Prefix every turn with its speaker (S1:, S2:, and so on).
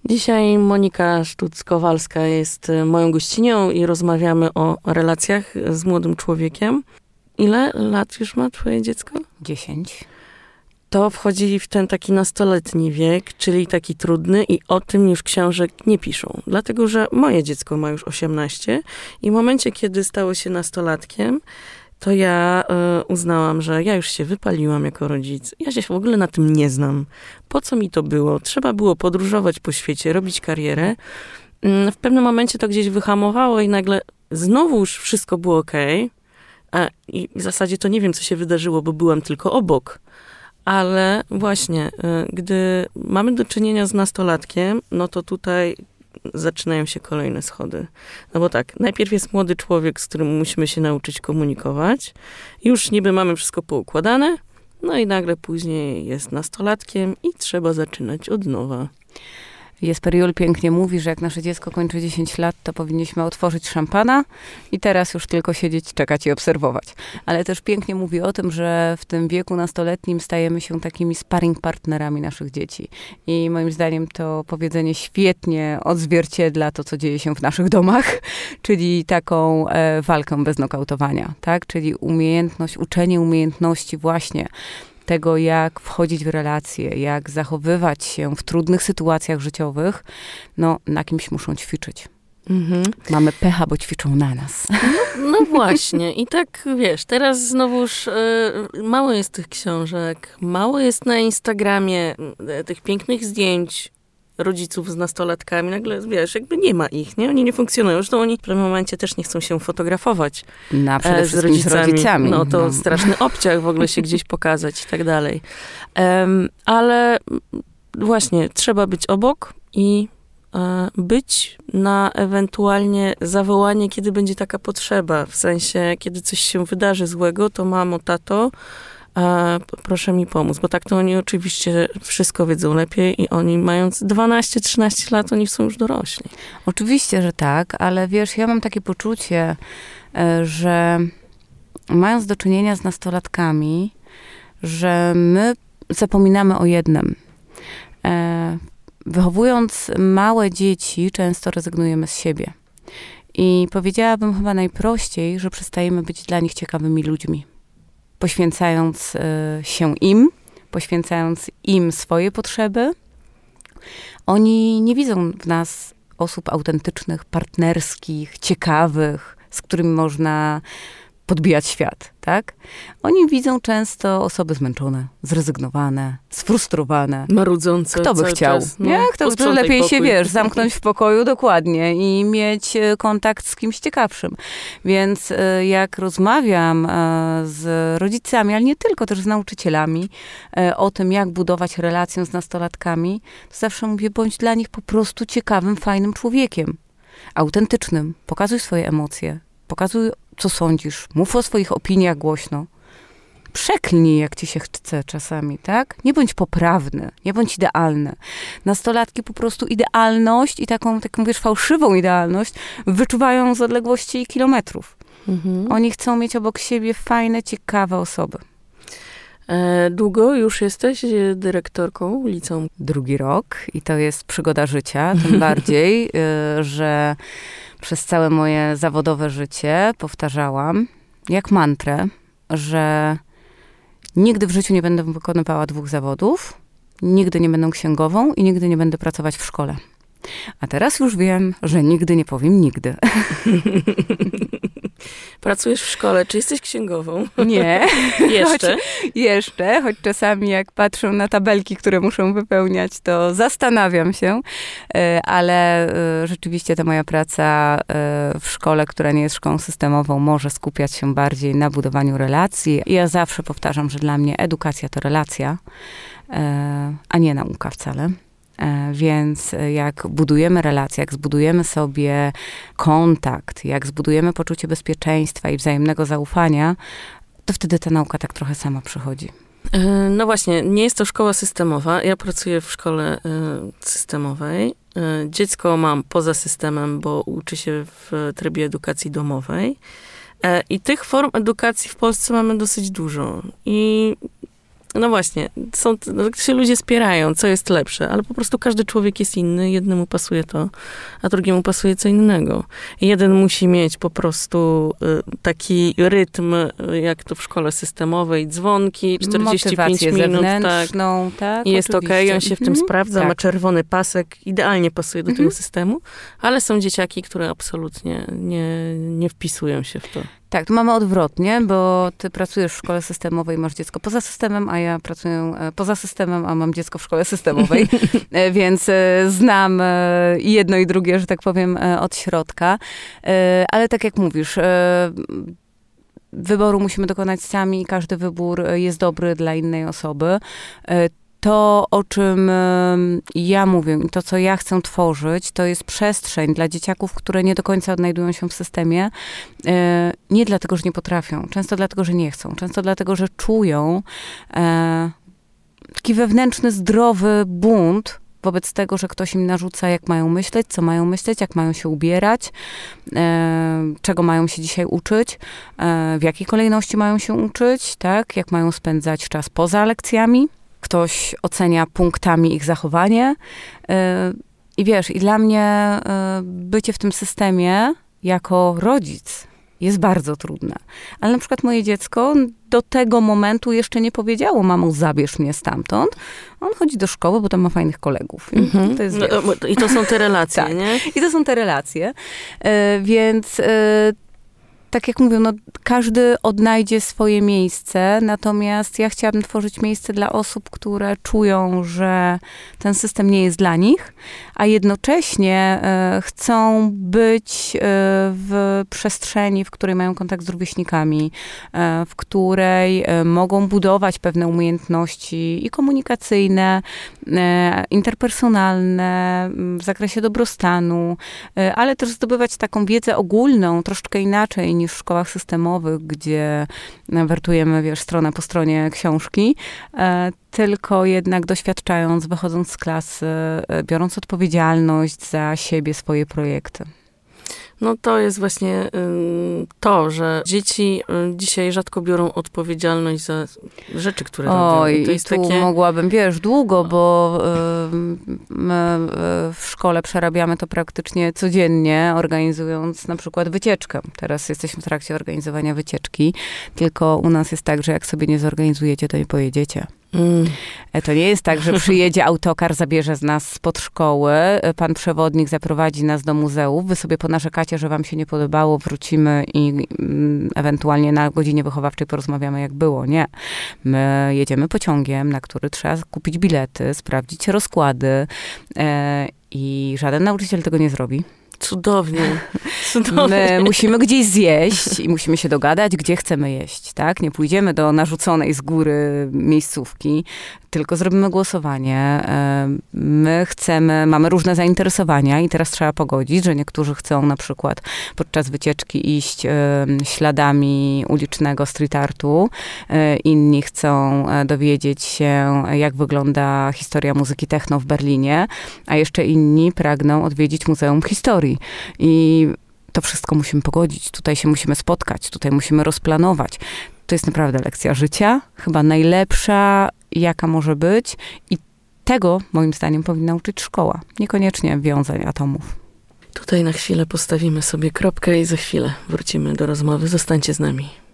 S1: Dzisiaj Monika Sztuc-Kowalska jest moją gościnią i rozmawiamy o relacjach z młodym człowiekiem. Ile lat już ma twoje dziecko?
S2: 10.
S1: To wchodzi w ten taki nastoletni wiek, czyli taki trudny i o tym już książek nie piszą. Dlatego, że moje dziecko ma już 18 i w momencie, kiedy stało się nastolatkiem, to ja uznałam, że ja już się wypaliłam jako rodzic. Ja się w ogóle na tym nie znam. Po co mi to było? Trzeba było podróżować po świecie, robić karierę. W pewnym momencie to gdzieś wyhamowało i nagle znowu już wszystko było okej. I w zasadzie to nie wiem, co się wydarzyło, bo byłam tylko obok. Ale właśnie, gdy mamy do czynienia z nastolatkiem, no to tutaj zaczynają się kolejne schody. No bo tak, najpierw jest młody człowiek, z którym musimy się nauczyć komunikować. Już niby mamy wszystko poukładane, no i nagle później jest nastolatkiem i trzeba zaczynać od nowa.
S2: Jesper pięknie mówi, że jak nasze dziecko kończy 10 lat, to powinniśmy otworzyć szampana i teraz już tylko siedzieć, czekać i obserwować. Ale też pięknie mówi o tym, że w tym wieku nastoletnim stajemy się takimi sparring partnerami naszych dzieci. I moim zdaniem to powiedzenie świetnie odzwierciedla to, co dzieje się w naszych domach, czyli taką walkę bez nokautowania, tak? Czyli uczenie umiejętności właśnie tego, jak wchodzić w relacje, jak zachowywać się w trudnych sytuacjach życiowych, no na kimś muszą ćwiczyć. Mhm. Mamy pecha, bo ćwiczą na nas.
S1: No właśnie. I tak, wiesz, teraz znowuż mało jest tych książek, mało jest na Instagramie tych pięknych zdjęć rodziców z nastolatkami. Nagle, wiesz, jakby nie ma ich, nie? Oni nie funkcjonują. Zresztą oni w pewnym momencie też nie chcą się fotografować
S2: z rodzicami.
S1: No to straszny obciach w ogóle się gdzieś pokazać i tak dalej. Ale właśnie trzeba być obok i być na ewentualnie zawołanie, kiedy będzie taka potrzeba. W sensie, kiedy coś się wydarzy złego, to mamo, tato, proszę mi pomóc, bo tak to oni oczywiście wszystko wiedzą lepiej i oni mając 12-13 lat, oni są już dorośli.
S2: Oczywiście, że tak, ale wiesz, ja mam takie poczucie, że mając do czynienia z nastolatkami, że my zapominamy o jednym. Wychowując małe dzieci, często rezygnujemy z siebie. I powiedziałabym chyba najprościej, że przestajemy być dla nich ciekawymi ludźmi. Poświęcając się im, poświęcając im swoje potrzeby, oni nie widzą w nas osób autentycznych, partnerskich, ciekawych, z którymi można podbijać świat, tak? Oni widzą często osoby zmęczone, zrezygnowane, sfrustrowane.
S1: Marudzące.
S2: Kto by chciał?
S1: Czas,
S2: nie? Kto by lepiej pokój. Zamknąć w pokoju dokładnie i mieć kontakt z kimś ciekawszym. Więc jak rozmawiam z rodzicami, ale nie tylko, też z nauczycielami o tym, jak budować relację z nastolatkami, to zawsze mówię, bądź dla nich po prostu ciekawym, fajnym człowiekiem. Autentycznym. Pokazuj swoje emocje. Pokazuj, co sądzisz. Mów o swoich opiniach głośno. Przeklnij, jak ci się chce czasami, tak? Nie bądź poprawny, nie bądź idealny. Nastolatki po prostu idealność i taką wiesz, fałszywą idealność wyczuwają z odległości kilometrów. Mhm. Oni chcą mieć obok siebie fajne, ciekawe osoby.
S1: Długo już jesteś dyrektorką liceum?
S2: 2 rok i to jest przygoda życia. Tym bardziej, że przez całe moje zawodowe życie powtarzałam jak mantrę, że nigdy w życiu nie będę wykonywała 2 zawodów, nigdy nie będę księgową i nigdy nie będę pracować w szkole. A teraz już wiem, że nigdy nie powiem nigdy.
S1: Pracujesz w szkole. Czy jesteś księgową?
S2: Nie.
S1: Jeszcze?
S2: Choć czasami jak patrzę na tabelki, które muszę wypełniać, to zastanawiam się, ale rzeczywiście ta moja praca w szkole, która nie jest szkołą systemową, może skupiać się bardziej na budowaniu relacji. I ja zawsze powtarzam, że dla mnie edukacja to relacja, a nie nauka wcale. Więc jak budujemy relacje, jak zbudujemy sobie kontakt, jak zbudujemy poczucie bezpieczeństwa i wzajemnego zaufania, to wtedy ta nauka tak trochę sama przychodzi.
S1: No właśnie, nie jest to szkoła systemowa. Ja pracuję w szkole systemowej. Dziecko mam poza systemem, bo uczy się w trybie edukacji domowej. I tych form edukacji w Polsce mamy dosyć dużo. I No właśnie, się ludzie spierają, co jest lepsze, ale po prostu każdy człowiek jest inny, jednemu pasuje to, a drugiemu pasuje co innego. Jeden musi mieć po prostu taki rytm, jak to w szkole systemowej, dzwonki, 45 minut,
S2: tak,
S1: i jest okej, on się w tym sprawdza, ma czerwony pasek, idealnie pasuje do tego systemu, ale są dzieciaki, które absolutnie nie wpisują się w to.
S2: Tak, tu mamy odwrotnie, bo ty pracujesz w szkole systemowej, masz dziecko poza systemem, a ja pracuję poza systemem, a mam dziecko w szkole systemowej, więc znam i jedno i drugie, że tak powiem, od środka. Ale tak jak mówisz, wyboru musimy dokonać sami i każdy wybór jest dobry dla innej osoby. To, o czym ja mówię i to, co ja chcę tworzyć, to jest przestrzeń dla dzieciaków, które nie do końca odnajdują się w systemie. Nie dlatego, że nie potrafią, często dlatego, że nie chcą, często dlatego, że czują taki wewnętrzny, zdrowy bunt wobec tego, że ktoś im narzuca, jak mają myśleć, co mają myśleć, jak mają się ubierać, czego mają się dzisiaj uczyć, w jakiej kolejności mają się uczyć, tak? Jak mają spędzać czas poza lekcjami. Ktoś ocenia punktami ich zachowanie. I wiesz, i dla mnie bycie w tym systemie jako rodzic jest bardzo trudne. Ale na przykład moje dziecko do tego momentu jeszcze nie powiedziało: mamo, zabierz mnie stamtąd. On chodzi do szkoły, bo tam ma fajnych kolegów. To jest,
S1: I to są te relacje,
S2: tak.
S1: nie?
S2: I to są te relacje. Więc tak jak mówię, każdy odnajdzie swoje miejsce, natomiast ja chciałabym tworzyć miejsce dla osób, które czują, że ten system nie jest dla nich, a jednocześnie chcą być w przestrzeni, w której mają kontakt z rówieśnikami, w której mogą budować pewne umiejętności i komunikacyjne, interpersonalne, w zakresie dobrostanu, ale też zdobywać taką wiedzę ogólną, troszeczkę inaczej niż w szkołach systemowych, gdzie wertujemy, wiesz, stronę po stronie książki, tylko jednak doświadczając, wychodząc z klasy, biorąc odpowiedzialność za siebie, swoje projekty.
S1: No to jest właśnie to, że dzieci dzisiaj rzadko biorą odpowiedzialność za rzeczy, które robią.
S2: Oj,
S1: to jest
S2: tu
S1: takie...
S2: mogłabym, wiesz, długo, bo my w szkole przerabiamy to praktycznie codziennie, organizując na przykład wycieczkę. Teraz jesteśmy w trakcie organizowania wycieczki, tylko u nas jest tak, że jak sobie nie zorganizujecie, to nie pojedziecie. To nie jest tak, że przyjedzie autokar, zabierze nas spod szkoły, pan przewodnik zaprowadzi nas do muzeów, wy sobie ponarzekacie, że wam się nie podobało, wrócimy i ewentualnie na godzinie wychowawczej porozmawiamy, jak było. Nie. My jedziemy pociągiem, na który trzeba kupić bilety, sprawdzić rozkłady i żaden nauczyciel tego nie zrobi.
S1: Cudownie.
S2: My musimy gdzieś zjeść i musimy się dogadać, gdzie chcemy jeść, tak? Nie pójdziemy do narzuconej z góry miejscówki, tylko zrobimy głosowanie. My mamy różne zainteresowania i teraz trzeba pogodzić, że niektórzy chcą na przykład podczas wycieczki iść śladami ulicznego street artu, inni chcą dowiedzieć się, jak wygląda historia muzyki techno w Berlinie, a jeszcze inni pragną odwiedzić Muzeum Historii. I to wszystko musimy pogodzić. Tutaj się musimy spotkać, tutaj musimy rozplanować. To jest naprawdę lekcja życia, chyba najlepsza, jaka może być. I tego, moim zdaniem, powinna uczyć szkoła. Niekoniecznie wiązań atomów.
S1: Tutaj na chwilę postawimy sobie kropkę i za chwilę wrócimy do rozmowy. Zostańcie z nami.